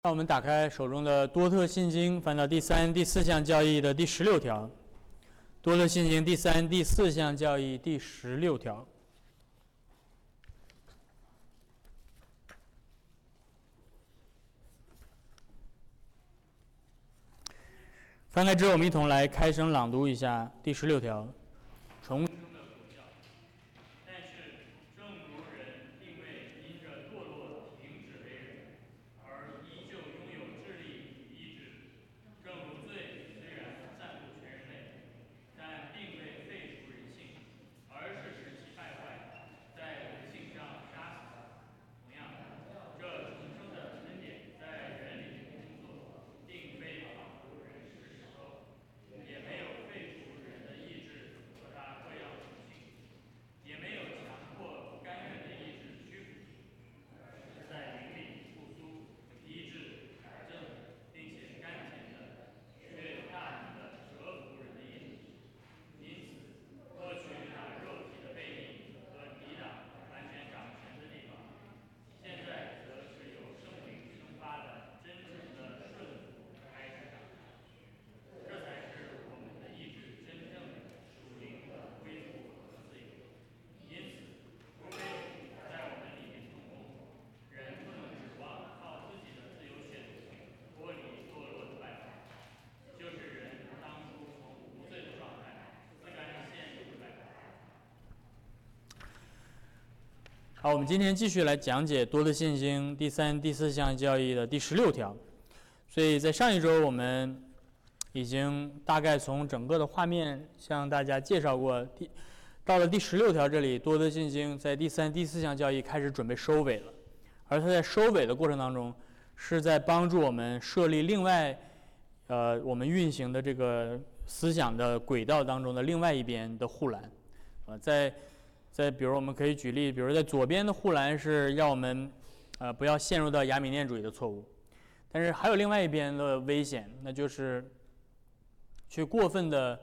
让我们打开手中的多特信经，翻到第3、第4项教义的第16条。多特信经第3、第4项教义第16条。翻开之后，我们一同来开声朗读一下第16条。重生的果效。但是，正如人并未因着堕落停止为人，而依旧拥有智力与意志，正如罪虽然占卜全人类，但并未废除人性，而是使其败坏，在人性上杀死他。同样，这重生的恩典在人里工作，并非仿佛人是石头，也没有废除人的意志和他各样属性，也没有强迫不甘愿的意志屈服，是在灵里复苏、医治、改正，并且甘甜的，却大能的折服人的意志。因此，过去那肉体的悖逆和抵挡完全掌权的地方，现在则是由圣灵生发的真正的顺服开始掌权。这才是我们的意志真正的属灵的恢复和自由。因此，除非在我们里面动工，人不能指望靠自己的自由选择脱离堕落的败坏，就是人当初从无罪的状态自甘陷入的败坏。好，我们今天继续来讲解多特信经第3、第4项教义的第16条。所以在上一周我们已经大概从整个的画面向大家介绍过，到了第16条这里，多特信经在第3、第4项教义开始准备收尾了，而它在收尾的过程当中，是在帮助我们设立另外，我们运行的这个思想的轨道当中的另外一边的护栏，在比如我们可以举例，比如在左边的护栏是要我们，不要陷入到亚米念主义的错误，但是还有另外一边的危险，那就是去过分的，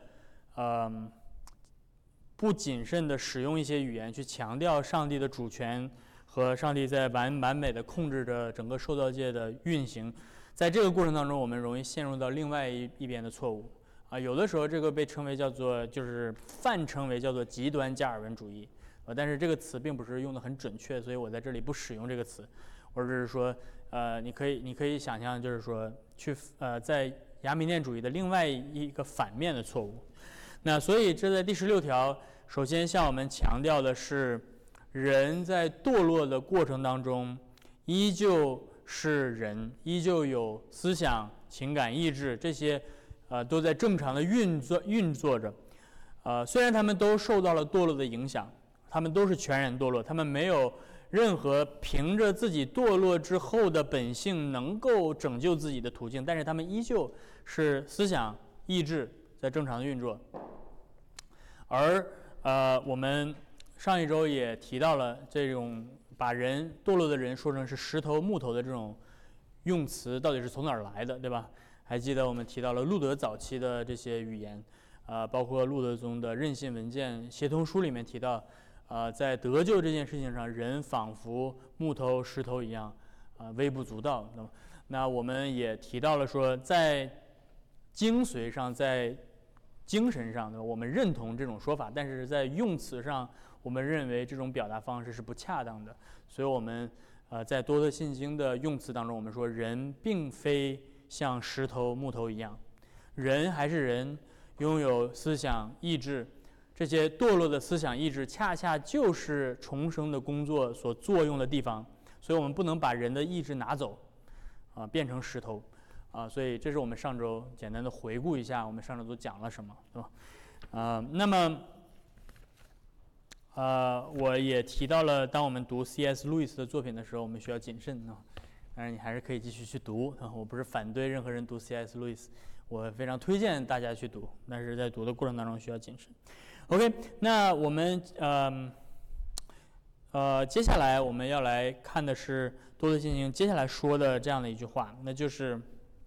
不谨慎的使用一些语言去强调上帝的主权和上帝在完美的控制着整个受造界的运行，在这个过程当中，我们容易陷入到另外一边的错误啊。有的时候这个被称为就是泛称为叫做极端加尔文主义，但是这个词并不是用的很准确，所以我在这里不使用这个词。或者是说，你可以想象，就是说在亚米念主义的另外一个反面的错误。那所以这在第16条，首先向我们强调的是，人在堕落的过程当中，依旧是人，依旧有思想、情感、意志，这些都在正常的运作着。虽然他们都受到了堕落的影响，他们都是全然堕落，他们没有任何凭着自己堕落之后的本性能够拯救自己的途径，但是他们依旧是思想、意志在正常的运作。而我们上一周也提到了这种把堕落的人说成是石头、木头的这种用词到底是从哪儿来的，对吧？还记得我们提到了路德早期的这些语言，包括路德宗的任信文件协同书里面提到，在得救这件事情上，人仿佛木头、石头一样，微不足道。那我们也提到了说，在精髓上，在精神上呢，我们认同这种说法，但是在用词上，我们认为这种表达方式是不恰当的。所以我们在多特信经的用词当中，我们说人并非像石头、木头一样，人还是人，拥有思想、意志。这些堕落的思想意志恰恰就是重生的工作所作用的地方，所以我们不能把人的意志拿走，变成石头，所以这是我们上周简单的回顾一下，我们上周都讲了什么，对吧？那么，我也提到了，当我们读 C.S. 路易斯的作品的时候，我们需要谨慎啊。当然，你还是可以继续去读啊，我不是反对任何人读 C.S. 路易斯，我非常推荐大家去读，但是在读的过程当中需要谨慎。OK， 那我们接下来我们要来看的是多特信经接下来说的这样的一句话，那就是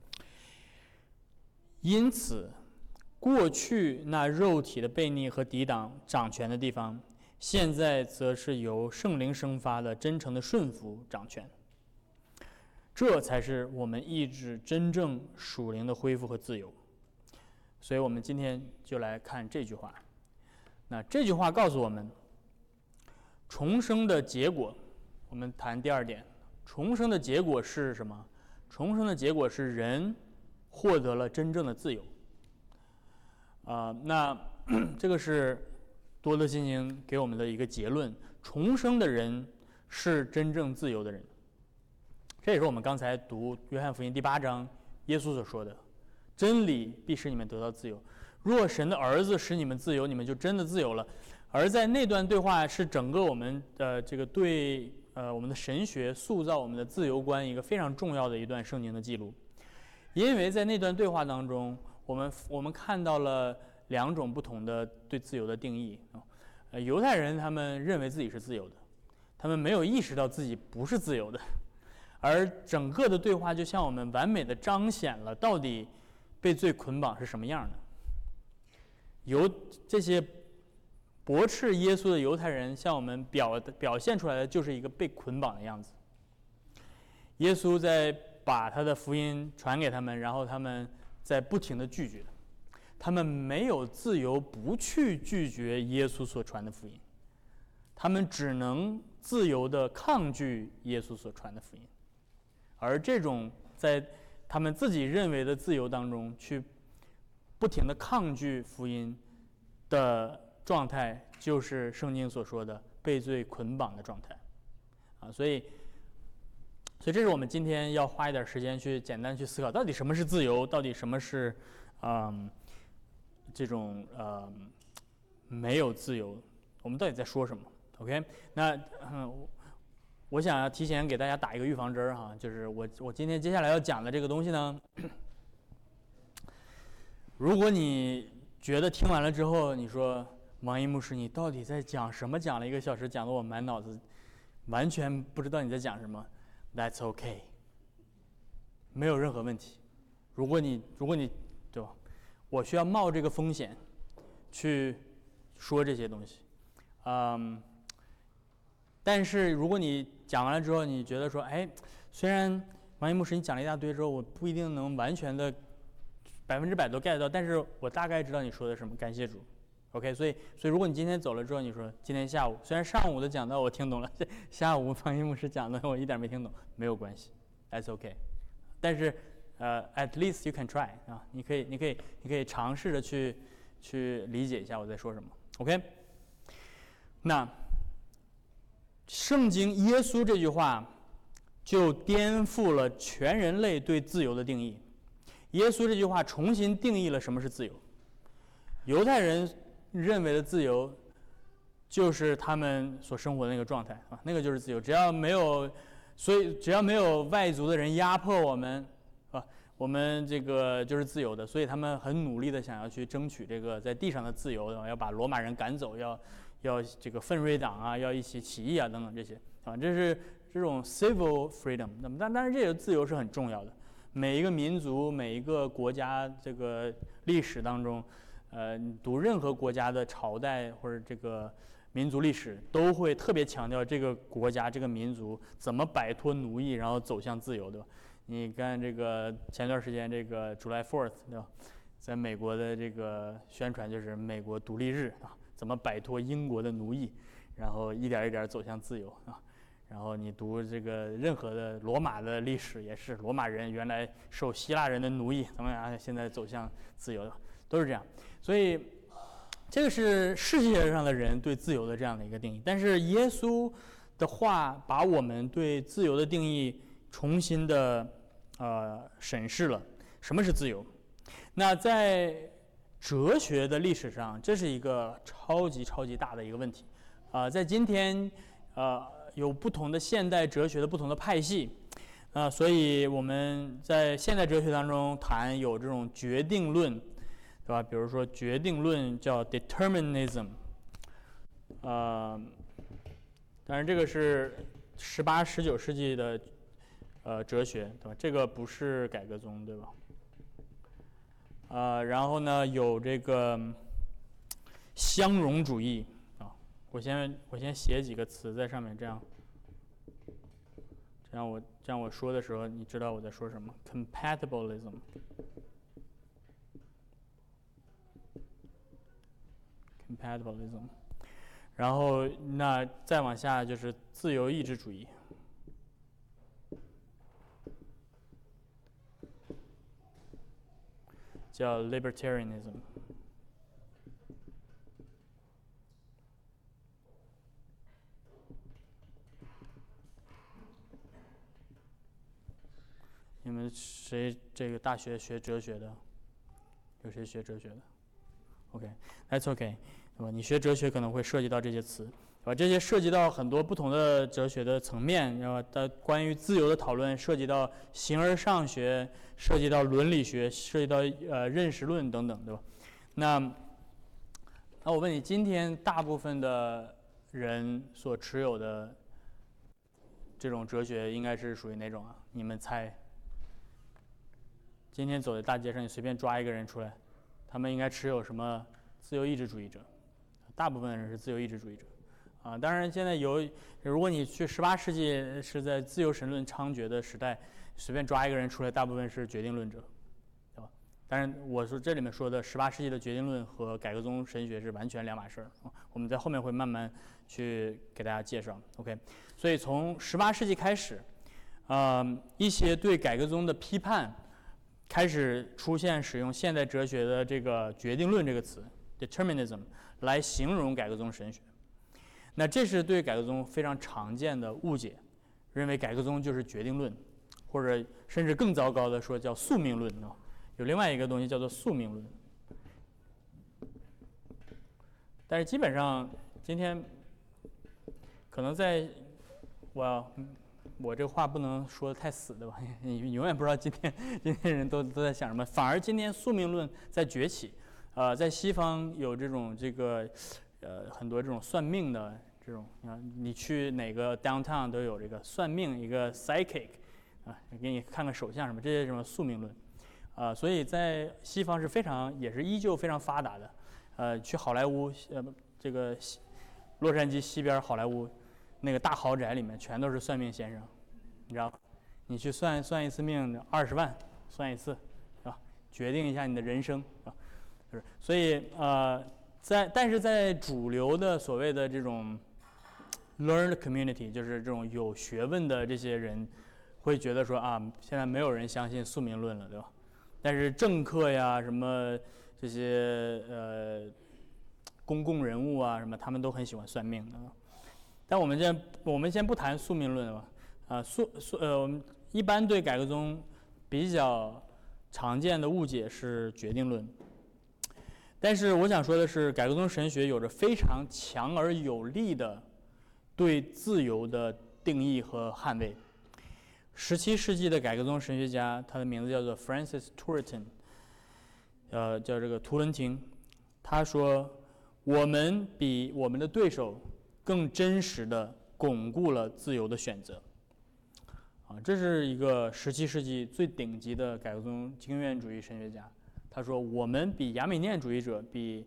因此，过去那肉体的悖逆和抵挡掌权的地方，现在则是由圣灵生发的真诚的顺服掌权。 这才是我们意志真正属灵的恢复和自由。所以我们今天就来看这句话。那这句话告诉我们，重生的结果，我们谈第二点，重生的结果是什么？重生的结果是人获得了真正的自由。那这个是多德心经给我们的一个结论：重生的人是真正自由的人。这也是我们刚才读约翰福音第8章耶稣所说的：真理必使你们得到自由。若神的儿子使你们自由，你们就真的自由了。而在那段对话是整个我们这个对我们的神学塑造我们的自由观一个非常重要的一段圣经的记录。因为在那段对话当中，我们看到了2种不同的对自由的定义。犹太人他们认为自己是自由的，他们没有意识到自己不是自由的。而整个的对话就像我们完美的彰显了到底被罪捆绑是什么样的。这些驳斥耶稣的犹太人向我们表现出来的就是一个被捆绑的样子。耶稣在把他的福音传给他们，然后他们在不停的拒绝，他们没有自由不去拒绝耶稣所传的福音，他们只能自由的抗拒耶稣所传的福音。而这种在他们自己认为的自由当中去不停的抗拒福音的状态，就是圣经所说的被罪捆绑的状态。所以这是我们今天要花一点时间去简单去思考，到底什么是自由，到底什么是这种没有自由，我们到底在说什么 ？OK， 那我想要提前给大家打一个预防针哈，就是我今天接下来要讲的这个东西呢，如果你觉得听完了之后，你说王一牧师，你到底在讲什么？讲了1个小时，讲得我满脑子完全不知道你在讲什么。That's okay， 没有任何问题。如果你对吧？我需要冒这个风险去说这些东西，但是如果你讲完了之后，你觉得说，虽然王一牧师你讲了一大堆之后，我不一定能完全的100%都 get 到，但是我大概知道你说的什么。感谢主 ，OK， 所以如果你今天走了之后，你说今天下午虽然上午的讲道我听懂了，下午王一牧师讲的我一点没听懂，没有关系 ，That's OK。但是at least you can try 啊，你可以尝试着去理解一下我在说什么 ，OK。那圣经耶稣这句话就颠覆了全人类对自由的定义。耶稣这句话重新定义了什么是自由。犹太人认为的自由就是他们所生活的那个状态啊，那个就是自由。只要没有外族的人压迫我们啊，我们这个就是自由的。所以他们很努力的想要去争取这个在地上的自由，要把罗马人赶走，要这个奋锐党啊，要一起起义啊等等这些啊，这是这种 civil freedom。那么当然这个自由是很重要的。每一个民族、每一个国家这个历史当中，你读任何国家的朝代或者这个民族历史，都会特别强调这个国家、这个民族怎么摆脱奴役，然后走向自由，对吧？你看这个前段时间这个 July 4th， 对吧？在美国的这个宣传就是美国独立日啊，怎么摆脱英国的奴役，然后一点一点走向自由啊。然后你读这个任何的罗马的历史也是，罗马人原来受希腊人的奴役，怎么样？现在走向自由，都是这样。所以这个是世界上的人对自由的这样的一个定义。但是耶稣的话把我们对自由的定义重新的审视了。什么是自由？那在哲学的历史上，这是一个超级大的一个问题。在今天有不同的现代哲学的不同的派系，所以我们在现代哲学当中谈有这种决定论，对吧？比如说决定论叫 determinism， 当然这个是18、19世纪的哲学，对吧？这个不是改革宗，对吧？然后呢有这个相容主义。我先写几个词在上面，这样这样我说的时候，你知道我在说什么 ？compatibilism。compatibilism， 然后那再往下就是自由意志主义，叫 libertarianism。你们谁这个大学学哲学的？有谁学哲学的 ？OK，that's OK， 对吧？你学哲学可能会涉及到这些词，对吧？这些涉及到很多不同的哲学的层面，然后关于自由的讨论，涉及到形而上学，涉及到伦理学，涉及到认识论等等，对吧？那我问你，今天大部分的人所持有的这种哲学应该是属于哪种啊？你们猜？今天走在大街上，你随便抓一个人出来，他们应该持有什么自由意志主义者？大部分人是自由意志主义者，啊，当然现在如果你去18世纪是在自由神论猖獗的时代，随便抓一个人出来，大部分是决定论者，对吧？当然，我说这里面说的18世纪的决定论和改革宗神学是完全两码事儿，我们在后面会慢慢去给大家介绍。OK， 所以从18世纪开始，一些对改革宗的批判。开始出现使用现代哲学的这个决定论这个词 determinism 来形容改革宗神学。那这是对改革宗非常常见的误解，认为改革宗就是决定论，或者甚至更糟糕的说叫宿命论啊。有另外一个东西叫做宿命论。但是基本上今天可能在我这话不能说的太死，对吧？你永远不知道今天人都在想什么。反而今天宿命论在崛起，在西方有很多这种算命的这种，你去哪个 downtown 都有这个算命一个 psychic， 给你看看手相什么，这些什么宿命论，所以在西方也是依旧非常发达的。去好莱坞，这个洛杉矶西边好莱坞。那个大豪宅里面全都是算命先生，你知道，你去算一次命20万，算一次，是吧？决定一下你的人生，是吧？所以但是在主流的所谓的这种 learned community， 就是这种有学问的这些人，会觉得说现在没有人相信宿命论了，对吧？但是政客呀，什么这些公共人物啊，什么他们都很喜欢算命的。但我们先不谈宿命论吧，我们一般对改革宗比较常见的误解是决定论。但是我想说的是，改革宗神学有着非常强而有力的对自由的定义和捍卫。17世纪的改革宗神学家，他的名字叫做 Francis Turretin， 叫这个图伦廷，他说：“我们比我们的对手更真实地巩固了自由的选择。”这是一个17世纪最顶级的改革宗经验主义神学家。他说：“我们比亚美念主义者、比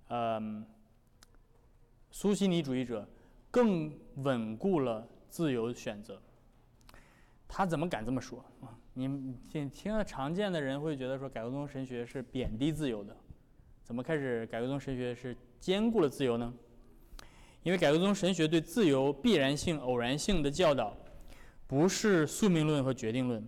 苏西尼主义者更稳固了自由选择。”他怎么敢这么说啊？你听了常见的人会觉得说改革宗神学是贬低自由的，怎么开始改革宗神学是兼顾了自由呢？因为改革宗神学对自由必然性、偶然性的教导，不是宿命论和决定论，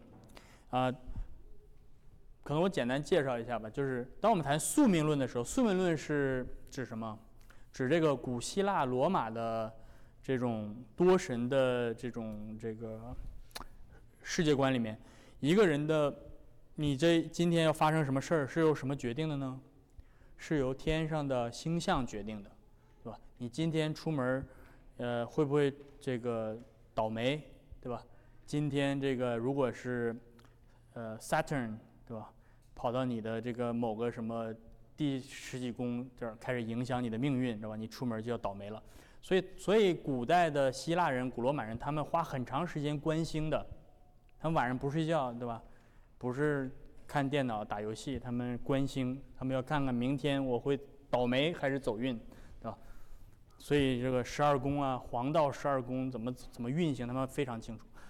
可能我简单介绍一下吧。就是当我们谈宿命论的时候，宿命论是指什么？指这个古希腊、罗马的这种多神的这个世界观里面，一个人的你今天要发生什么事儿，是由什么决定的呢？是由天上的星象决定的，对吧？你今天出门，会不会这个倒霉，对吧？今天这个如果是Saturn， 对吧？跑到你的这个某个什么第10几宫这儿开始影响你的命运，对吧？你出门就要倒霉了。所以古代的希腊人、古罗马人，他们花很长时间观星的，他们晚上不睡觉，对吧？不是看电脑打游戏，他们观星，他们要看看明天我会倒霉还是走运，对吧？所以这个12宫啊，黄道12宫怎么运行，他们非常清楚。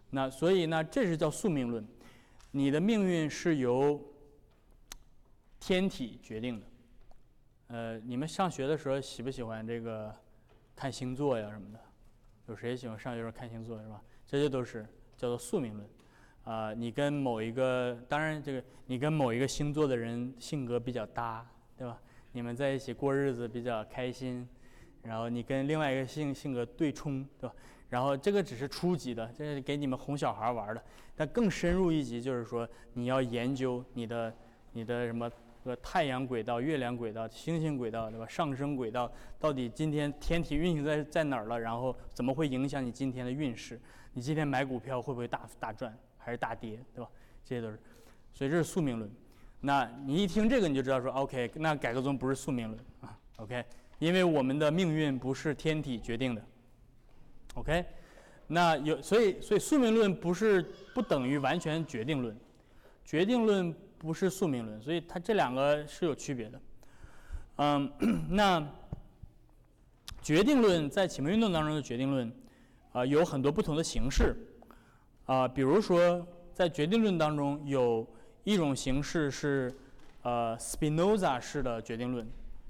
那所以呢，这是叫宿命论，你的命运是由天体决定的。你们上学的时候喜不喜欢这个看星座呀什么的？有谁喜欢上学时候看星座是吧？这些都是叫做宿命论。你跟某一个，当然这个你跟某一个星座的人性格比较搭，对吧？你们在一起过日子比较开心，然后你跟另外一个性格对冲，对吧？然后这个只是初级的，这是给你们哄小孩玩的。但更深入一级就是说，你要研究你的什么太阳轨道、月亮轨道、星星轨道，对吧？上升轨道到底今天天体运行在哪儿了？然后怎么会影响你今天的运势？你今天买股票会不会大赚还是大跌，对吧？这些都是，所以这是宿命论。那你一听这个你就知道说 ，OK， 那改革宗不是宿命论啊 ，OK， 因为我们的命运不是天体决定的 ，OK， 那所以宿命论不等于完全决定论，决定论不是宿命论，所以它这两个是有区别的。那决定论在启蒙运动当中的决定论，有很多不同的形式，比如说在决定论当中有一种形式是Spinoza 式的决定论，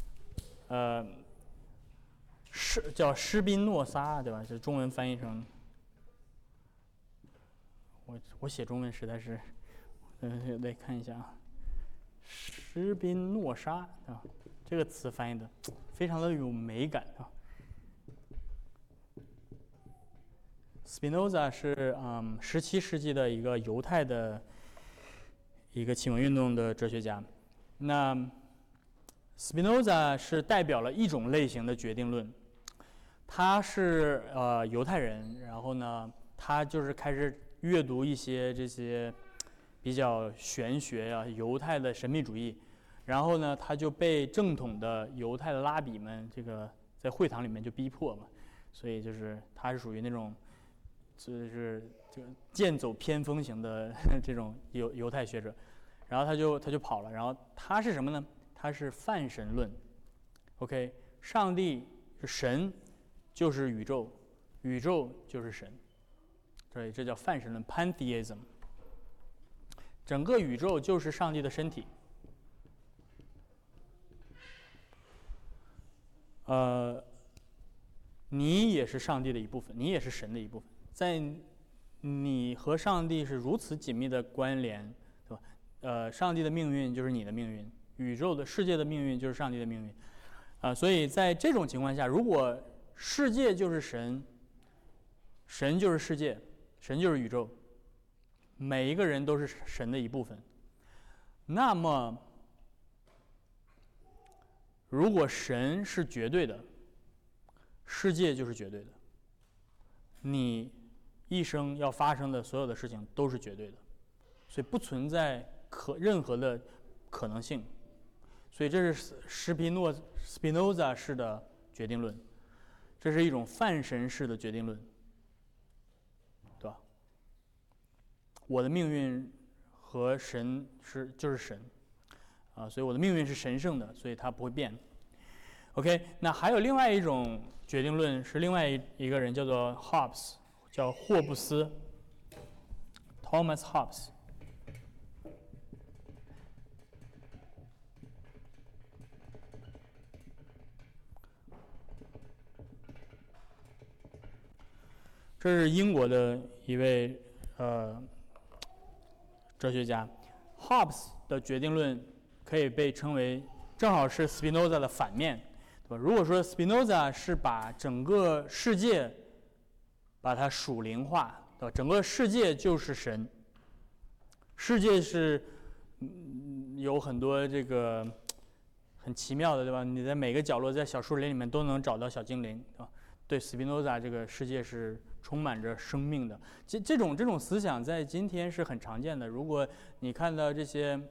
叫施宾诺莎，对吧？这中文翻译成，我写中文实在是，得看一下啊，施宾诺莎啊，这个词翻译的非常的有美感啊。Spinoza 是17世纪的一个犹太的一个启蒙运动的哲学家。那 Spinoza 是代表了一种类型的决定论，他是犹太人，然后呢，他就是开始阅读一些这些比较玄学呀、犹太的神秘主义，然后呢，他就被正统的犹太的拉比们这个在会堂里面就逼迫嘛，所以就是他是属于那种就是剑走偏锋型的这种犹太学者，然后他就跑了，然后他是什么呢？他是泛神论 ，OK， 上帝是神，就是宇宙，宇宙就是神，所以这叫泛神论 （Pantheism）。整个宇宙就是上帝的身体。你也是上帝的一部分，你也是神的一部分，在你和上帝是如此紧密的关联，对吧？上帝的命运就是你的命运，宇宙的世界的命运就是上帝的命运，所以在这种情况下，如果世界就是神，神就是世界，神就是宇宙，每一个人都是神的一部分，那么如果神是绝对的，世界就是绝对的，你一生要发生的所有的事情都是绝对的，所以不存在任何的可能性。所以这是Spinoza 式的决定论，这是一种泛神式的决定论，对吧？我的命运和神就是神，所以我的命运是神圣的，所以它不会变。OK， 那还有另外一种决定论是另外一个人叫做 Hobbes， 叫霍布斯 ，Thomas Hobbes。这是英国的一位哲学家 ，Hobbes 的决定论可以被称为正好是 Spinoza 的反面，对吧？如果说 Spinoza 是把整个世界把它属灵化，对吧？整个世界就是神，世界是有很多这个很奇妙的，对吧？你在每个角落，在小树林里面都能找到小精灵，对吧？对 Spinoza 这个世界是充满着生命的，这种思想在今天是很常见的。如果你看到这些，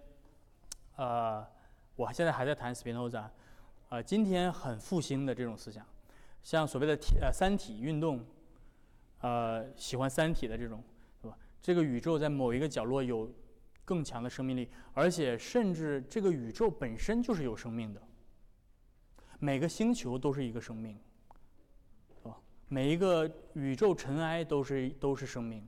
我现在还在谈 Spinoza，今天很复兴的这种思想，像所谓的三体运动，喜欢三体的这种，对吧？这个宇宙在某一个角落有更强的生命力，而且甚至这个宇宙本身就是有生命的，每个星球都是一个生命。每一个宇宙尘埃都是生命，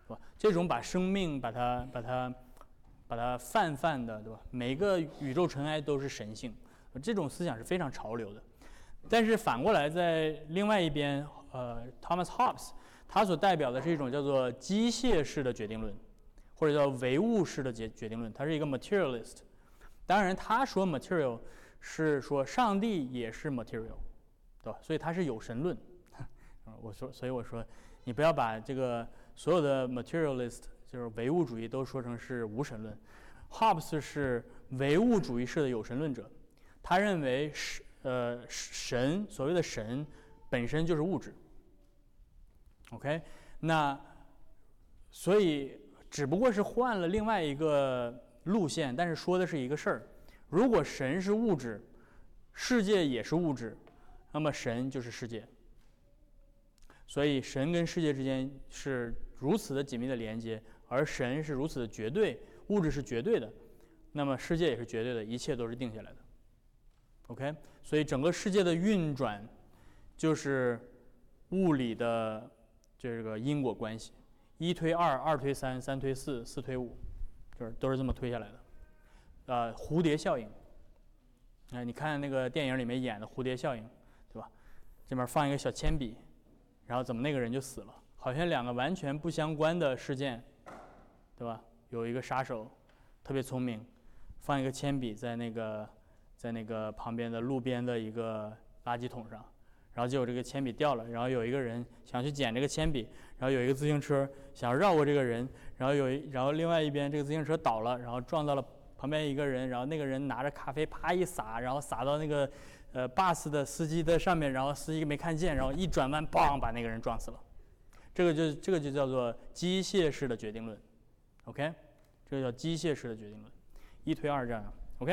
对吧？这种把生命把它泛的，对吧？每个宇宙尘埃都是神性，这种思想是非常潮流的。但是反过来，在另外一边，Thomas Hobbes 他所代表的是一种叫做机械式的决定论，或者叫唯物式的决定论，他是一个 materialist。当然，他说 material 是说上帝也是 material， 对吧？所以他是有神论。所以我说，你不要把这个所有的 materialist 就是唯物主义都说成是无神论。Hobbes 是唯物主义式的有神论者，他认为神所谓的神本身就是物质。OK， 那所以只不过是换了另外一个路线，但是说的是一个事儿。如果神是物质，世界也是物质，那么神就是世界。所以神跟世界之间是如此的紧密的连接，而神是如此的绝对，物质是绝对的，那么世界也是绝对的，一切都是定下来的。OK， 所以整个世界的运转就是物理的这个因果关系，1推2， 2推3， 3推4， 4推5，就是都是这么推下来的。蝴蝶效应，你看那个电影里面演的蝴蝶效应，对吧？这边放一个小铅笔，然后怎么那个人就死了，好像两个完全不相关的事件，对吧？有一个杀手特别聪明，放一个铅笔在那个旁边的路边的一个垃圾桶上，然后结果这个铅笔掉了，然后有一个人想去捡这个铅笔，然后有一个自行车想要绕过这个人，然后另外一边这个自行车倒了，然后撞到了旁边一个人，然后那个人拿着咖啡啪一洒，然后洒到那个bus 的司机的上面，然后司机没看见，然后一转弯砰把那个人撞死了。这个就叫做机械式的决定论。 OK， 这个叫机械式的决定论，1推2这样。 OK，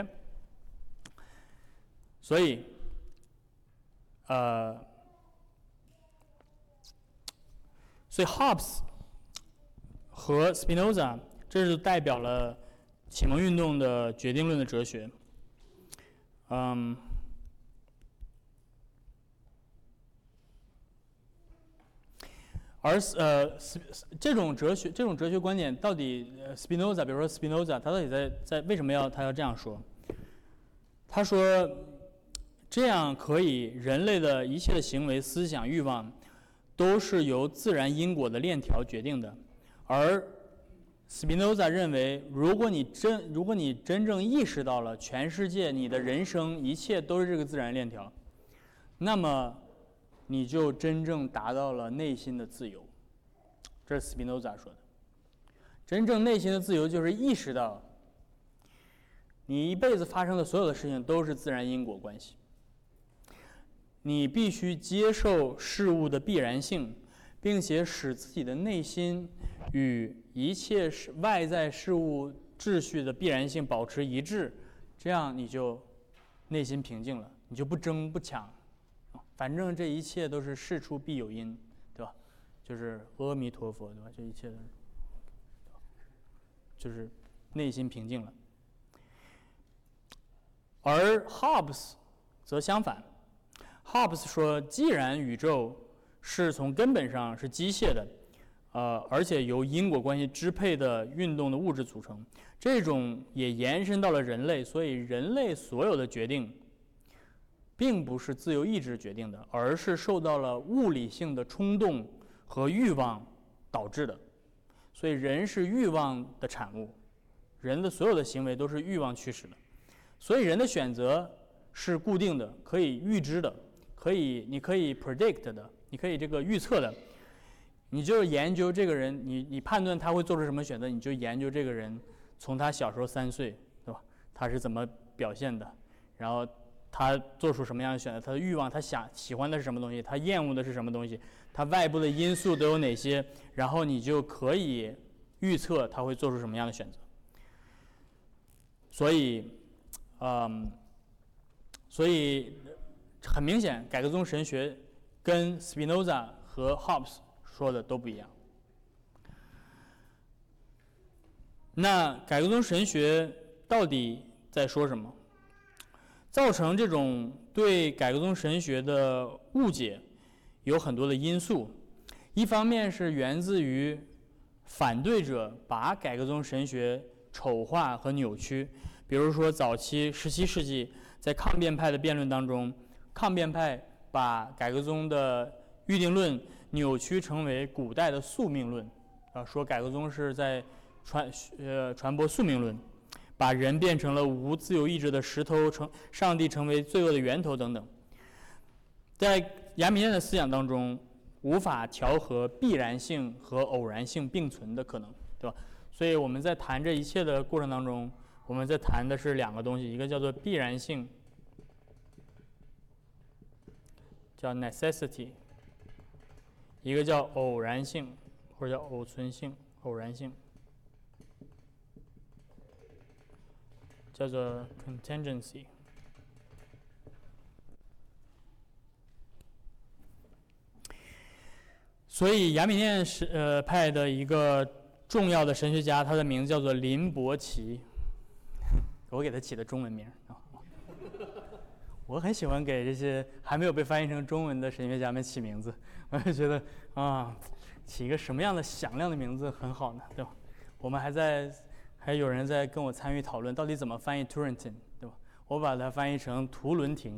所以Hobbes 和 Spinoza 这是代表了启蒙运动的决定论的哲学。而这种哲学观点到底Spinoza， 比如说 Spinoza， 他到底在为什么他要这样说？他说这样可以，人类的一切的行为、思想、欲望都是由自然因果的链条决定的。而 Spinoza 认为，如果你真正意识到了全世界、你的人生一切都是这个自然链条，那么你就真正达到了内心的自由。这是 Spinoza 说的。真正内心的自由就是意识到你一辈子发生的所有的事情都是自然因果关系，你必须接受事物的必然性，并且使自己的内心与一切外在事物秩序的必然性保持一致，这样你就内心平静了，你就不争不抢，反正这一切都是事出必有因，对吧？就是阿弥陀佛，对吧？这一切都是，就是内心平静了。而 Hobbes 则相反 ，Hobbes 说，既然宇宙是从根本上是机械的，而且由因果关系支配的运动的物质组成，这种也延伸到了人类，所以人类所有的决定并不是自由意志决定的，而是受到了物理性的冲动和欲望导致的。所以人是欲望的产物，人的所有的行为都是欲望驱使的。所以人的选择是固定的，可以预知的，你可以 predict 的，你可以这个预测的。你就是研究这个人，你判断他会做出什么选择，你就研究这个人从他小时候3岁，对吧？他是怎么表现的，然后他做出什么样的选择，他的欲望，他喜欢的是什么东西，他厌恶的是什么东西，他外部的因素都有哪些，然后你就可以预测他会做出什么样的选择。所以很明显，改革宗神学跟 Spinoza 和 Hobbes 说的都不一样。那改革宗神学到底在说什么？造成这种对改革宗神学的误解有很多的因素，一方面是源自于反对者把改革宗神学丑化和扭曲。比如说，早期17世纪在抗辩派的辩论当中，抗辩派把改革宗的预定论扭曲成为古代的宿命论，说改革宗是在传播宿命论，把人变成了无自由意志的石头，上帝成为罪恶的源头等等。在亚米念的思想当中，无法调和必然性和偶然性并存的可能，对吧？所以我们在谈这一切的过程当中，我们在谈的是两个东西，一个叫做必然性，叫 necessity， 一个叫偶然性，或者叫偶存性、偶然性，叫做 contingency。所以亚米念派的一个重要的神学家，他的名字叫做林伯奇，我给他起的中文名。我很喜欢给这些还没有被翻译成中文的神学家们起名字，我就觉得起一个什么样的响亮的名字很好呢，对吧？我们还有人在跟我参与讨论，到底怎么翻译 Turintin， 对吧？我把它翻译成图伦廷。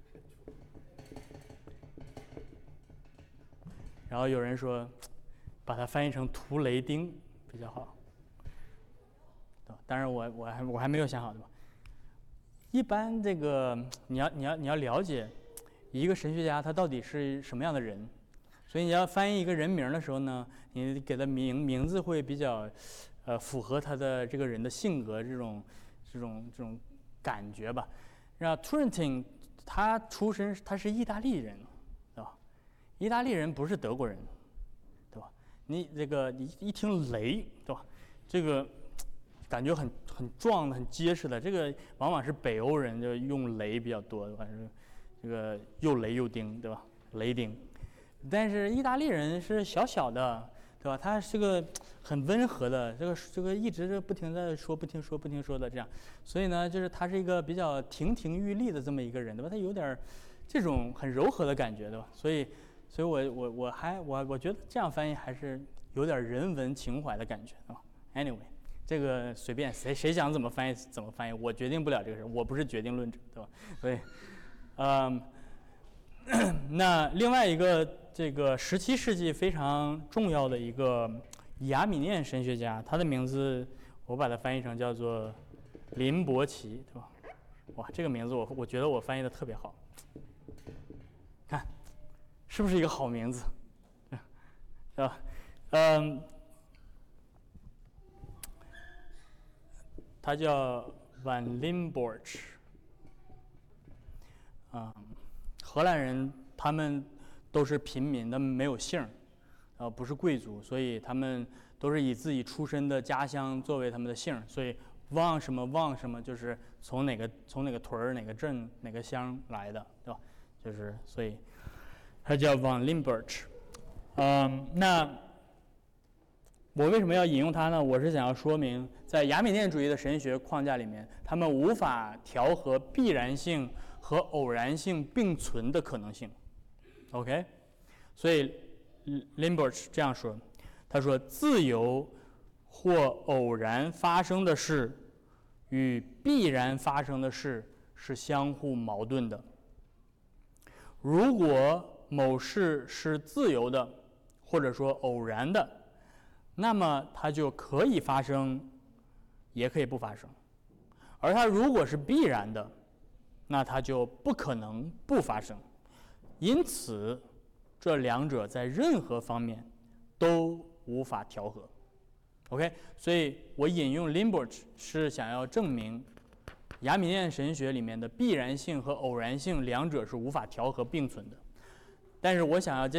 然后有人说，把它翻译成图雷丁比较好，当然我还没有想好，对吧？一般这个你要了解一个神学家他到底是什么样的人，所以你要翻译一个人名的时候呢，你给他名字会比较符合他的这个人的性格这种感觉吧。然后 Turintin 他是意大利人。意大利人不是德国人，对吧？你一听雷，对吧？这个感觉很壮的、很结实的，这个往往是北欧人就用雷比较多，对吧？这个又雷又钉，对吧？雷钉。但是意大利人是小小的，对吧？他是个很温和的，这个一直不停地说、不停说的这样，所以呢，就是他是一个比较亭亭玉立的这么一个人，对吧？他有点这种很柔和的感觉，对吧？所以我觉得这样翻译还是有点人文情怀的感觉，对吧 ？Anyway， 这个随便谁想怎么翻译，我决定不了这个事，我不是决定论者，对吧？所以，那另外一个这个17世纪非常重要的一个亚米念神学家，他的名字我把它翻译成叫做林伯奇，对吧？哇，这个名字我觉得我翻译的特别好，看。是不是一个好名字？对吧？他叫 Van Limborch， 荷兰人他们都是平民，他们没有姓，不是贵族，所以他们都是以自己出身的家乡作为他们的姓，所以望什么就是从哪个屯儿、哪个镇、哪个乡来的，对吧？就是所以。他叫 Van Limborch， 那我为什么要引用他呢？我是想要说明，在亚米念主义的神学框架里面，他们无法调和必然性和偶然性并存的可能性。OK， 所以 Limborch 这样说，他说：自由或偶然发生的事与必然发生的事是相互矛盾的。如果某事是自由的，或者说偶然的，那么它就可以发生，也可以不发生；而它如果是必然的，那它就不可能不发生。因此，这两者在任何方面都无法调和。OK， 所以我引用 Limborch 是想要证明亚米念神学里面的必然性和偶然性两者是无法调和并存的。但是我想要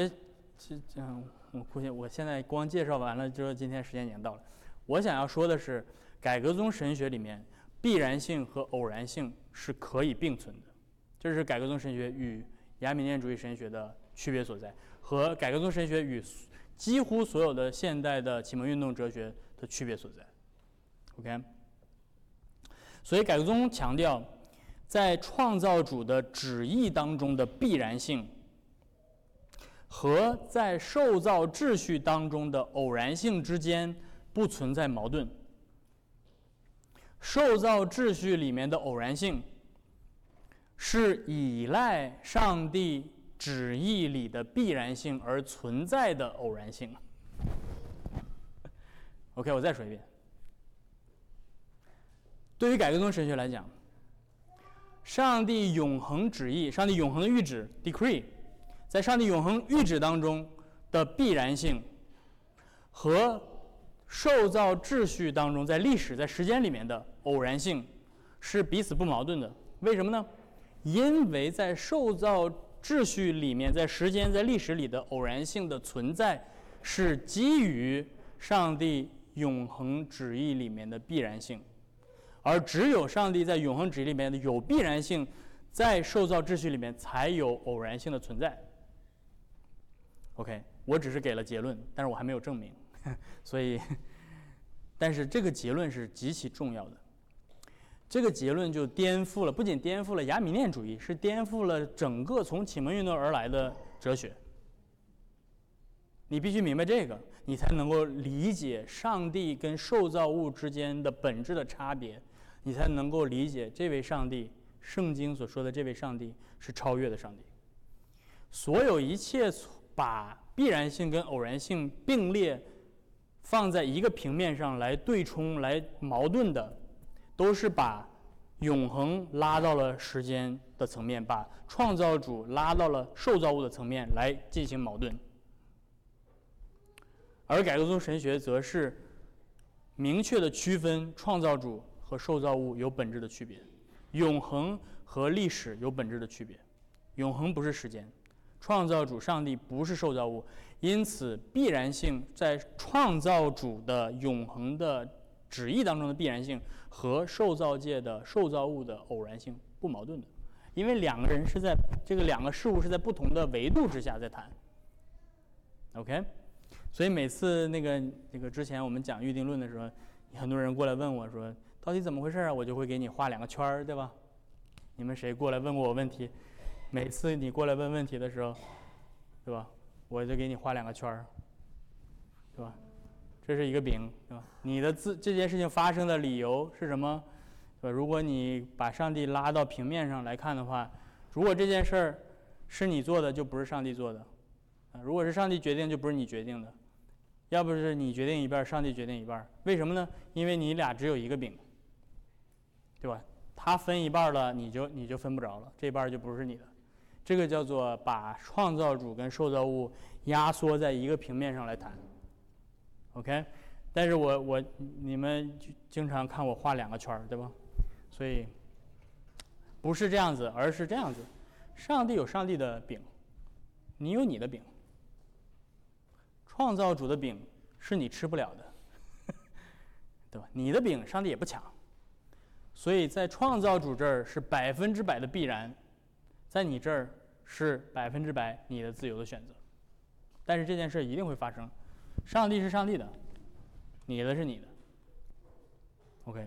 我现在光介绍完了之后，今天时间已经到了。我想要说的是，改革宗神学里面必然性和偶然性是可以并存的，这是改革宗神学与亚米念主义神学的区别所在，和改革宗神学与几乎所有的现代的启蒙运动哲学的区别所在。OK， 所以改革宗强调，在创造主的旨意当中的必然性和在受造秩序当中的偶然性之间不存在矛盾。受造秩序里面的偶然性是依赖上帝旨意里的必然性而存在的偶然性。OK， 我再说一遍。对于改革宗神学来讲，上帝永恒旨意、上帝永恒的谕旨 （decree） 在上帝永恒谕旨当中的必然性和受造秩序当中在历史、在时间里面的偶然性是彼此不矛盾的。为什么呢？因为在受造秩序里面，在时间、在历史里的偶然性的存在是基于上帝永恒旨意里面的必然性，而只有上帝在永恒旨意里面的有必然性，在受造秩序里面才有偶然性的存在。OK， 我只是给了结论，但是我还没有证明，所以，但是这个结论是极其重要的。这个结论就颠覆了，不仅颠覆了亚米念主义，是颠覆了整个从启蒙运动而来的哲学。你必须明白这个，你才能够理解上帝跟受造物之间的本质的差别，你才能够理解这位上帝，圣经所说的这位上帝是超越的上帝。所有一切把必然性跟偶然性并列放在一个平面上来对冲、来矛盾的，都是把永恒拉到了时间的层面，把创造主拉到了受造物的层面来进行矛盾。而改革宗神学则是明确的区分创造主和受造物有本质的区别，永恒和历史有本质的区别。永恒不是时间，创造主上帝不是受造物，因此必然性在创造主的永恒的旨意当中的必然性和受造界的受造物的偶然性不矛盾的，因为两个人是在这个两个事物是在不同的维度之下在谈。OK， 所以每次那个之前我们讲预定论的时候，很多人过来问我说到底怎么回事啊？我就会给你画两个圈儿，对吧？你们谁过来问过我问题？每次你过来问问题的时候，对吧？我就给你画两个圈儿，对吧？这是一个饼，对吧？你的这件事情发生的理由是什么？对吧？如果你把上帝拉到平面上来看的话，如果这件事儿是你做的，就不是上帝做的；如果是上帝决定，就不是你决定的；要不是你决定一半，上帝决定一半。为什么呢？因为你俩只有一个饼，对吧？他分一半了，你就分不着了，这半就不是你的。这个叫做把创造主跟受造物压缩在一个平面上来谈。OK， 但是你们经常看我画两个圈儿，对吧？所以不是这样子，而是这样子：上帝有上帝的饼，你有你的饼。创造主的饼是你吃不了的，对吧？你的饼上帝也不抢，所以在创造主这儿是100%的必然，在你这儿是100%你的自由的选择。但是这件事一定会发生。上帝是上帝的，你的是你的。OK，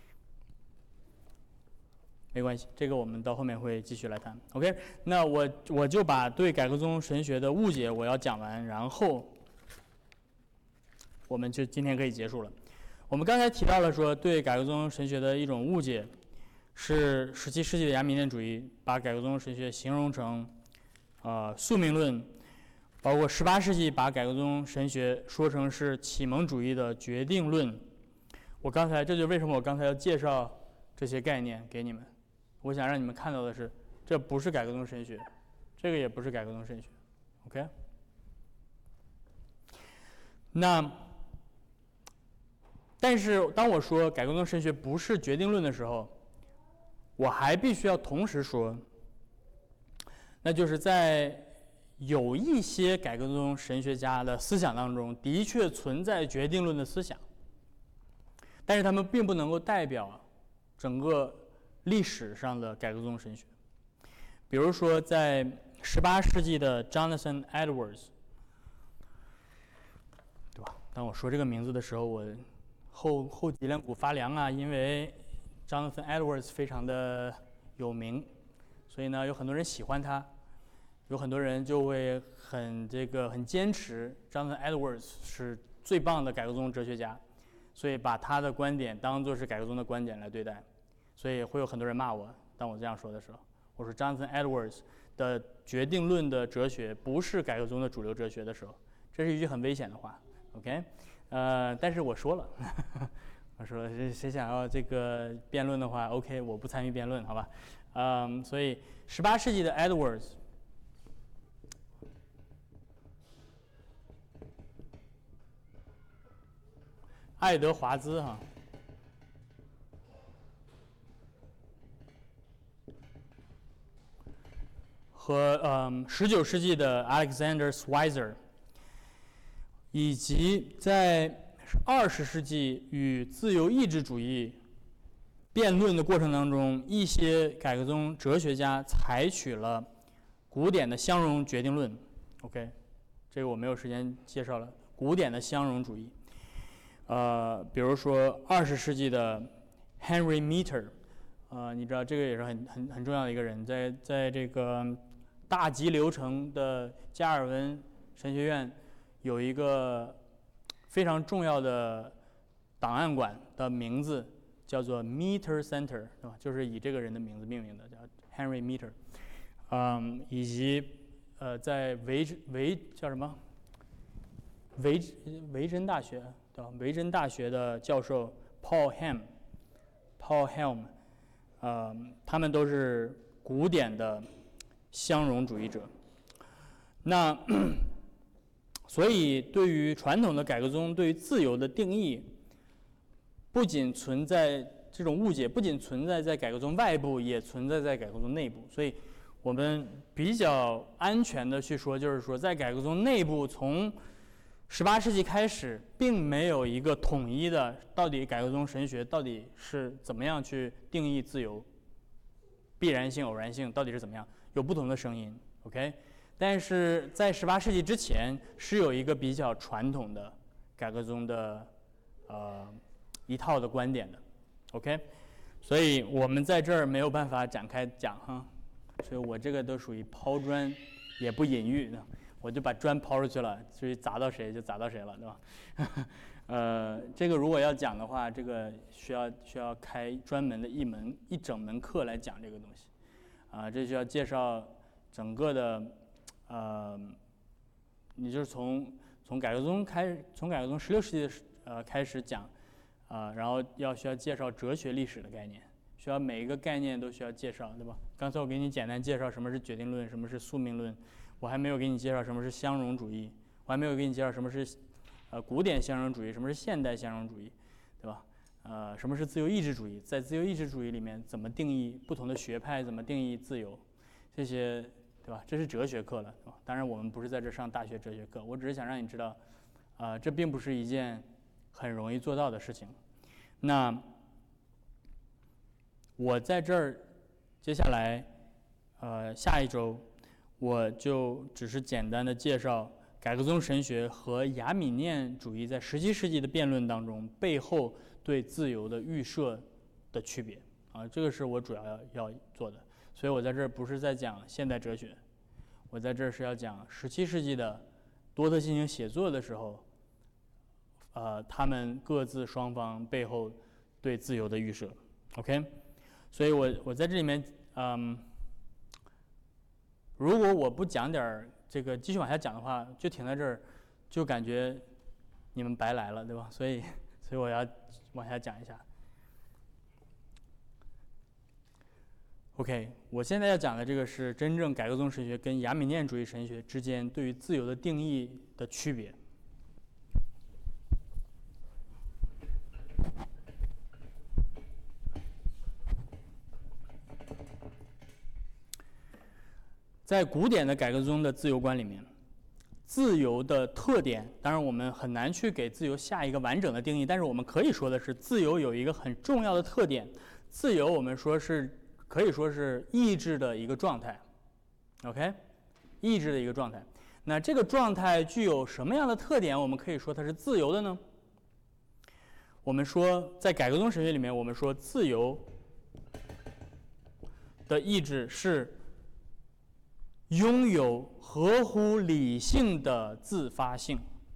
没关系，这个我们到后面会继续来谈。OK， 那我就把对改革宗神学的误解我要讲完，然后我们就今天可以结束了。我们刚才提到了说，对改革宗神学的一种误解是17世纪的亚米念主义把改革宗神学形容成宿命论。包括18世纪把改革宗神学说成是启蒙主义的决定论。这就是为什么我刚才要介绍这些概念给你们。我想让你们看到的是，这不是改革宗神学，这个也不是改革宗神学。OK？ 但是当我说改革宗神学不是决定论的时候，我还必须要同时说，那就是在有一些改革宗神学家的思想当中的确存在决定论的思想，但是他们并不能够代表整个历史上的改革宗神学。比如说在18世纪的 Jonathan Edwards， 对吧？当我说这个名字的时候，我后脊梁骨发凉啊，因为 Jonathan Edwards 非常的有名，所以呢有很多人喜欢他。 有很多人就会很坚持 Jonathan Edwards 是最棒的改革宗哲学家，所以把他的观点当作是改革宗的观点来对待，所以会有很多人骂我。当我这样说的时候，我说 Jonathan Edwards 的决定论的哲学不是改革宗的主流哲学的时候，这是一句很危险的话。OK， 但是我说了，我说谁想要这个辩论的话 ，OK， 我不参与辩论，好吧？所以18世纪的 Edwards。爱德华兹哈，和19世纪的 Alexander Schweitzer， 以及在20世纪与自由意志主义辩论的过程当中，一些改革宗哲学家采取了古典的相容决定论。OK， 这个我没有时间介绍了。古典的相容主义。比如说20世纪的 Henry Meter， 你知道这个也是很重要的一个人，在这个大吉流城的加尔文神学院有一个非常重要的档案馆的名字叫做 Meter Center， 对吧？就是以这个人的名字命名的，叫 Henry Meter。以及在叫什么维珍大学。维珍大学的教授 Paul Helm， 他们都是古典的相容主义者。那所以对于传统的改革宗对于自由的定义，不仅存在这种误解，不仅存在在改革宗外部，也存在在改革宗内部。所以我们比较安全的去说，就是说在改革宗内部，从18世纪开始，并没有一个统一的，到底改革宗神学到底是怎么样去定义自由、必然性、偶然性到底是怎么样，有不同的声音。OK， 但是在18世纪之前是有一个比较传统的改革宗的一套的观点的。OK， 所以我们在这儿没有办法展开讲哈，所以我这个都属于抛砖也不引玉。我就把砖抛出去了，至于砸到谁就砸到谁了，对吧？这个如果要讲的话，这个需要开专门的一整门课来讲这个东西，这需要介绍整个的，你就是从改革宗16世纪开始讲，然后需要介绍哲学历史的概念，需要每一个概念都需要介绍，对吧？刚才我给你简单介绍什么是决定论，什么是宿命论。我还没有给你介绍什么是相容主义，我还没有给你介绍什么是古典相容主义，什么是现代相容主义，对吧？什么是自由意志主义？在自由意志主义里面怎么定义不同的学派，怎么定义自由，这些，对吧？这是哲学课了，对吧？当然我们不是在这上大学哲学课，我只是想让你知道，这并不是一件很容易做到的事情。那我在这儿接下来下一周。我就只是简单的介绍改革宗神学和亚米念主义在17世纪的辩论当中背后对自由的预设的区别这个是我主要做的。所以我在这儿不是在讲现代哲学，我在这儿是要讲17世纪的多特进行写作的时候，他们各自双方背后对自由的预设。OK， 所以我在这里面如果我不讲点这个继续往下讲的话，就停在这儿，就感觉你们白来了，对吧？所以我要往下讲一下。OK， 我现在要讲的这个是真正改革宗神学跟亚米念主义神学之间对于自由的定义的区别。在古典的改革宗的自由观里面，自由的特点，当然我们很难去给自由下一个完整的定义，但是我们可以说的是，自由有一个很重要的特点，自由我们说是可以说是意志的一个状态 ，OK， 意志的一个状态。那这个状态具有什么样的特点？我们可以说它是自由的呢？我们说在改革宗神学里面，我们说自由的意志是拥有合乎理性的自发性。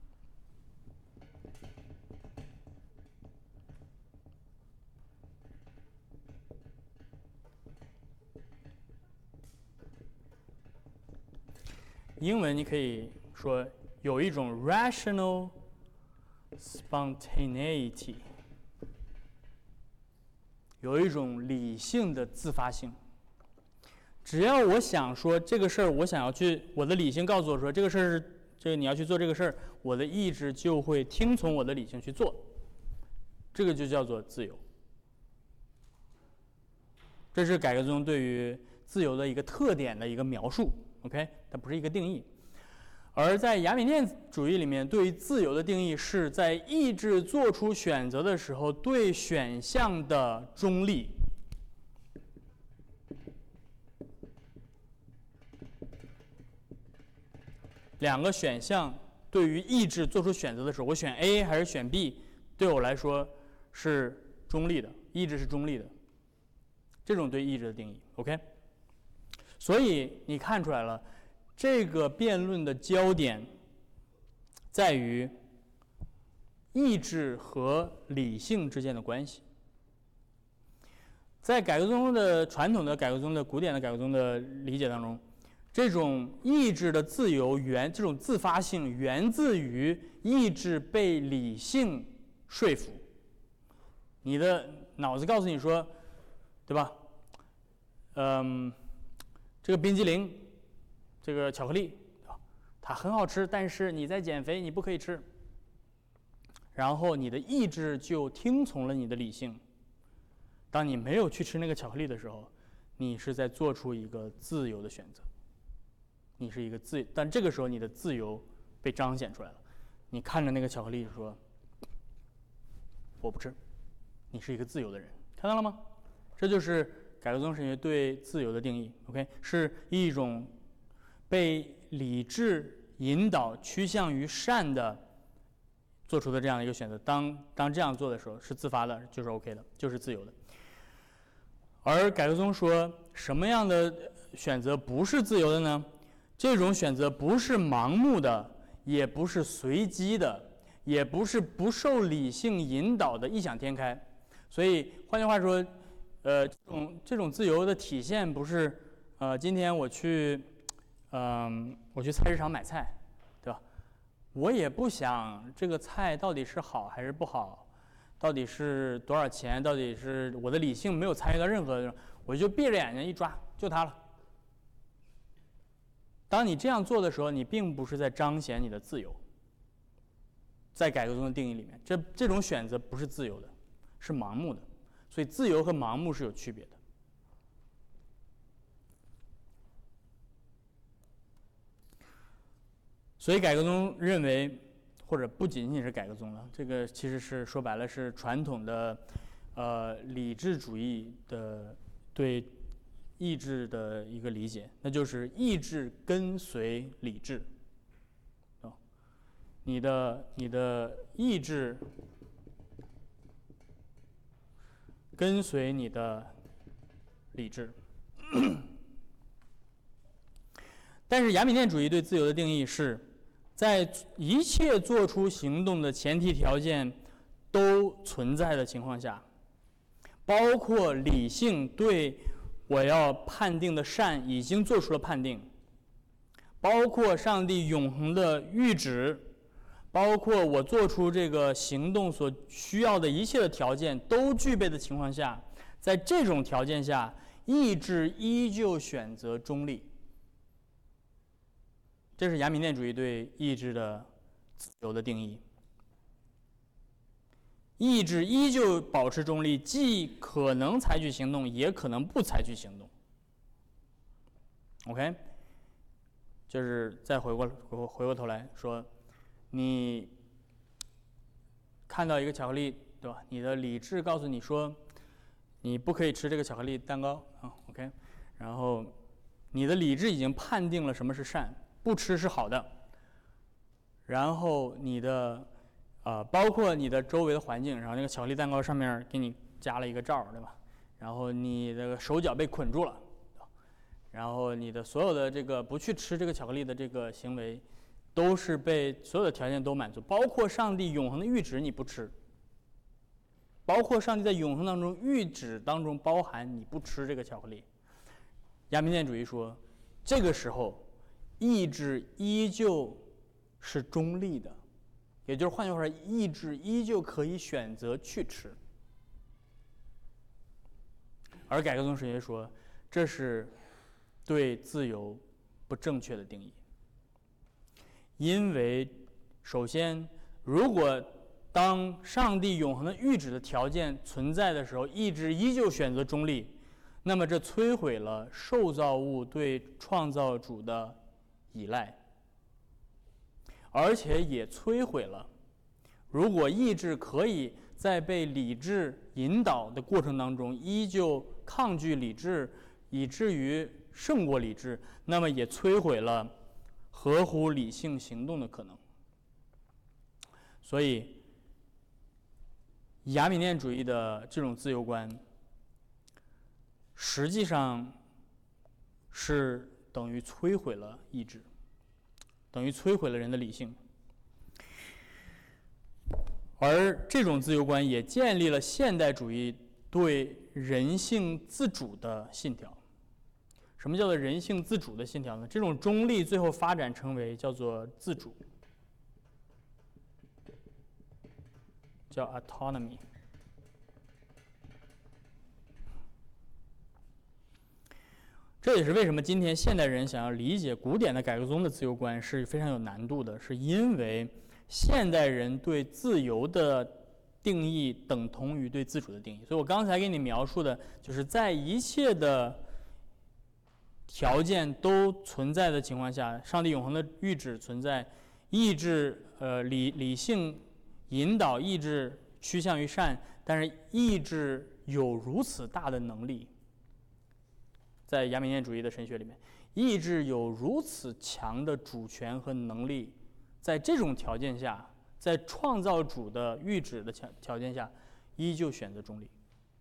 英文你可以说有一种 rational spontaneity， 有一种理性的自发性。只要我想说这个事儿，我想要去，我的理性告诉我说这个事儿是这个你要去做这个事儿，我的意志就会听从我的理性去做，这个就叫做自由。这是改革宗对于自由的一个特点的一个描述 ，OK， 它不是一个定义。而在雅米念主义里面，对于自由的定义是在意志做出选择的时候对选项的中立。两个选项对于意志做出选择的时候，我选 A 还是选 B， 对我来说是中立的，意志是中立的。这种对意志的定义 ，OK。所以你看出来了，这个辩论的焦点在于意志和理性之间的关系。在改革宗的传统的改革宗的古典的改革宗的理解当中，这种意志的自由这种自发性源自于意志被理性说服。你的脑子告诉你说，对吧？这个冰激凌，这个巧克力，它很好吃，但是你在减肥，你不可以吃。然后你的意志就听从了你的理性。当你没有去吃那个巧克力的时候，你是在做出一个自由的选择。你是一个但这个时候你的自由被彰显出来了。你看着那个巧克力说：“我不吃。”你是一个自由的人，看到了吗？这就是改革宗神学对自由的定义。OK， 是一种被理智引导趋向于善的做出的这样一个选择。当这样做的时候是自发的，就是 OK 的，就是自由的。而改革宗说什么样的选择不是自由的呢？这种选择不是盲目的，也不是随机的，也不是不受理性引导的异想天开。所以换句话说，这种自由的体现不是今天我去菜市场买菜，对吧？我也不想这个菜到底是好还是不好，到底是多少钱，到底是我的理性没有参与到任何，我就闭着眼睛一抓就它了。当你这样做的时候，你并不是在彰显你的自由。在改革宗的定义里面，这种选择不是自由的，是盲目的。所以自由和盲目是有区别的。所以改革宗认为，或者不仅仅是改革宗了，这个其实是说白了是传统的理智主义的对意志的一个理解，那就是意志跟随理智。你的意志跟随你的理智。但是雅米念主义对自由的定义是，在一切做出行动的前提条件都存在的情况下，包括理性对我要判定的善已经做出了判定，包括上帝永恒的谕旨，包括我做出这个行动所需要的一切的条件都具备的情况下，在这种条件下，意志依旧选择中立。这是雅米念主义对意志的自由的定义。意志依旧保持中立，既可能采取行动，也可能不采取行动。OK， 就是再回过头来说，你看到一个巧克力，对吧？你的理智告诉你说，你不可以吃这个巧克力蛋糕啊 ，OK， 然后你的理智已经判定了什么是善，不吃是好的。然后你的包括你的周围的环境，然后那个巧克力蛋糕上面给你加了一个罩，对吧？然后你的手脚被捆住了， 然后你的所有的这个不去吃这个巧克力的这个行为，都是被所有的条件都满足，包括上帝永恒的谕旨你不吃，包括上帝在永恒当中谕旨当中包含你不吃这个巧克力。亚米念主义说，这个时候意志依旧是中立的，也就是换句话说，意志依旧可以选择去吃。而改革宗神学说，这是对自由不正确的定义。因为首先，如果当上帝永恒的谕旨的条件存在的时候，意志依旧选择中立，那么这摧毁了受造物对创造主的依赖，而且也摧毁了如果意志可以在被理智引导的过程当中依旧抗拒理智，以至于胜过理智，那么也摧毁了合乎理性行动的可能。所以亚米念主义的这种自由观实际上是等于摧毁了意志，等于摧毁了人的理性。而这种自由观也建立了现代主义对人性自主的信条。什么叫做人性自主的信条呢？这种中立最后发展成为叫做自主，叫 autonomy。这也是为什么今天现代人想要理解古典的改革宗的自由观是非常有难度的，是因为现代人对自由的定义等同于对自主的定义。所以我刚才给你描述的就是在一切的条件都存在的情况下，上帝永恒的谕旨存在，意志理性引导意志趋向于善，但是意志有如此大的能力，在亚米念主义的神学里面，意志有如此强的主权和能力，在这种条件下，在创造主的谕旨的条件下，依旧选择中立，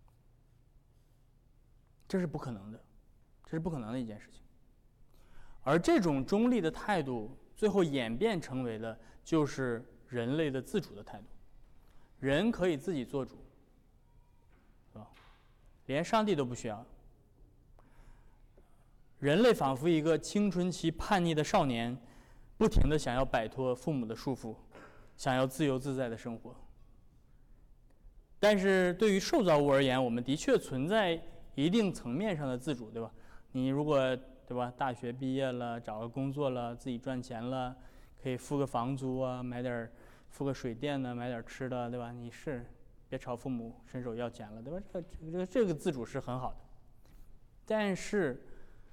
这是不可能的，这是不可能的一件事情。而这种中立的态度，最后演变成为的就是人类的自主的态度。人可以自己做主，是吧？连上帝都不需要。人类仿佛一个青春期叛逆的少年，不停地想要摆脱父母的束缚，想要自由自在的生活。但是对于受造物而言，我们的确存在一定层面上的自主，对吧？你如果对吧，大学毕业了，找个工作了，自己赚钱了，可以付个房租啊，付个水电呢，买点吃的，对吧？你是别朝父母伸手要钱了，对吧？这个自主是很好的，但是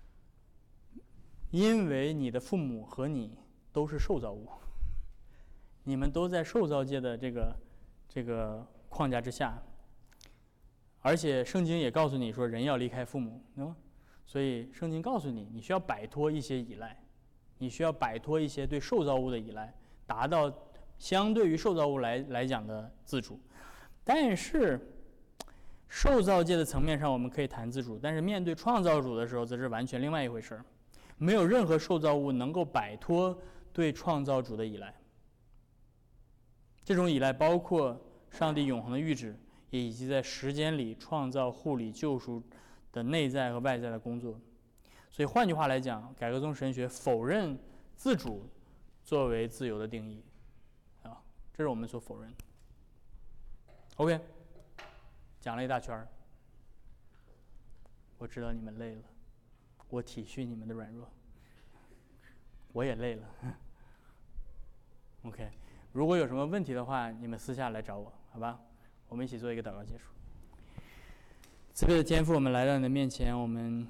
因为你的父母和你都是受造物，你们都在受造界的这个框架之下，而且圣经也告诉你说人要离开父母，对吗？所以圣经告诉你，你需要摆脱一些依赖，你需要摆脱一些对受造物的依赖，达到相对于受造物来讲的自主。但是受造界的层面上我们可以谈自主，但是面对创造主的时候则是完全另外一回事。没有任何受造物能够摆脱对创造主的依赖，这种依赖包括上帝永恒的谕旨，以及在时间里创造、护理、救赎的内在和外在的工作。所以换句话来讲，改革宗神学否认自主作为自由的定义，这是我们所否认的。OK， 讲了一大圈，我知道你们累了，我体恤你们的软弱，我也累了。OK， 如果有什么问题的话，你们私下来找我，好吧？我们一起做一个祷告结束。慈悲的天父，我们来到你的面前，我们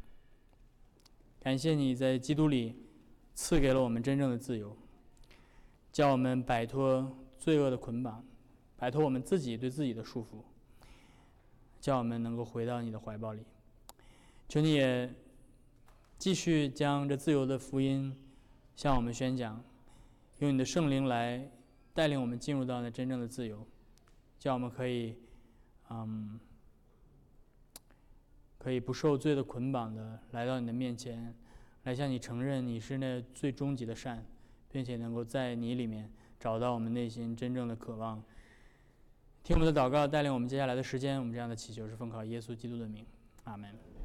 感谢你在基督里赐给了我们真正的自由，叫我们摆脱罪恶的捆绑，摆脱我们自己对自己的束缚，叫我们能够回到你的怀抱里。求你也继续将这自由的福音向我们宣讲，用你的圣灵来带领我们进入到那真正的自由，叫我们可以可以不受罪的捆绑的来到你的面前，来向你承认你是那最终极的善，并且能够在你里面找到我们内心真正的渴望。听我们的祷告，带领我们接下来的时间，我们这样的祈求是奉靠耶稣基督的名，阿门。